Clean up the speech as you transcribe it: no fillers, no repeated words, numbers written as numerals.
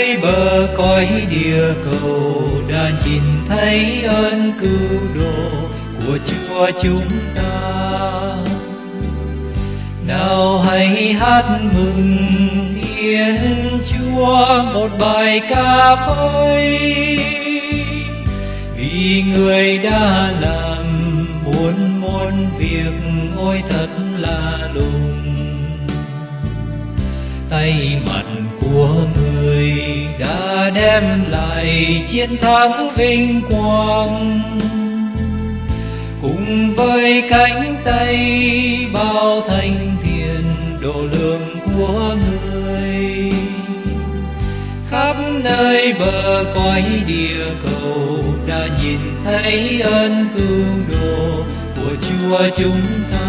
nơi bờ cõi địa cầu đã nhìn thấy ơn cứu độ của Chúa chúng ta. Nào hãy hát mừng Thiên Chúa một bài ca mới, vì Người đã làm muôn việc ôi thật lạ lùng. Tay mặt của Người đã đem lại chiến thắng vinh quang, cùng với cánh tay bao thanh thiện độ lượng của Người. Khắp nơi bờ cõi địa cầu đã nhìn thấy ơn cứu độ của Chúa chúng ta.